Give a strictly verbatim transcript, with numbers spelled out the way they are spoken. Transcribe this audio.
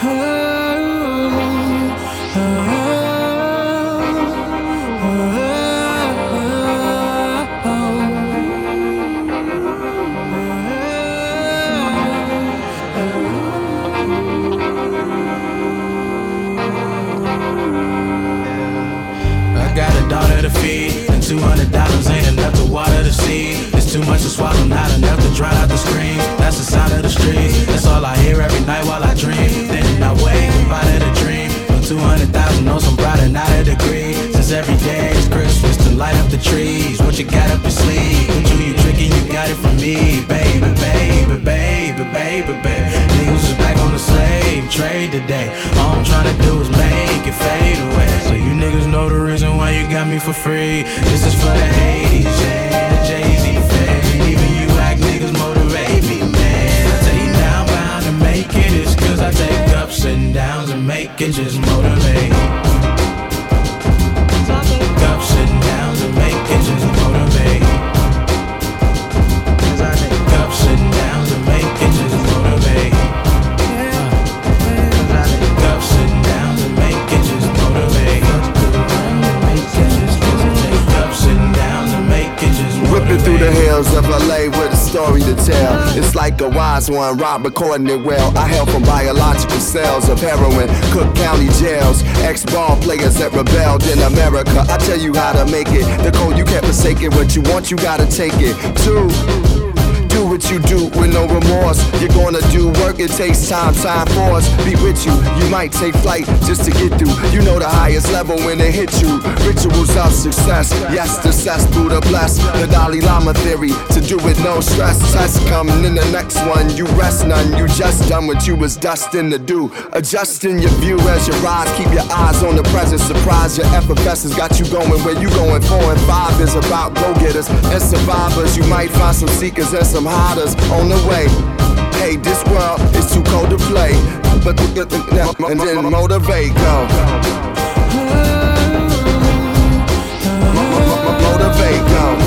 Got a daughter to feed, and two hundred dollars ain't enough to water the seed. It's too much to swallow, not enough to drown out the screams. That's the sound of the streets, that's all I hear every night while I dream. Then I wake up out of the dream. For two hundred thousand knows I'm bright and not a degree. Since every day is Christmas to light up the trees. What you got up your sleeve? What you, you tricking, you got it from me. Baby, baby, baby, baby, baby. Niggas is back on the slave trade today. All I'm trying to do is make it fade away. So you niggas know the reason why you got me for free. This is for the eighties, yeah, the Jay-Z fade. Even you act niggas motivate me, man. I tell you now I'm bound to make it. It's cause I take ups and downs and make it just motivate. Ups and downs and make it just motivate. Cause I take ups and downs and make it just motivate. Cause I take ups and downs and make it just motivate. Whipping through the hills of L A with a story to tell. It's like a wise one, Rob recording it well. I hail from biological cells of heroin, Cook County jails. Ex-ball players that rebelled in America. I tell you how to make it. The code you can't forsake it. What you want, you gotta take it. Two. Do what you do with no remorse. You're gonna do work, it takes time, time force. Be with you, you might take flight just to get through. You know the highest level when it hits you. Rituals of success, yes, the cess, Buddha bless. The Dalai Lama theory, to do it no stress. Test coming in the next one, you rest none. You just done what you was destined to do. Adjusting your view as you rise, keep your eyes on the present. Surprise, your effervescence got you going where you going. Four and five is about go-getters and survivors. You might find some seekers and some hiders on the way. Hey, this world is too cold to play, but and then motivate, go. Motivate, go.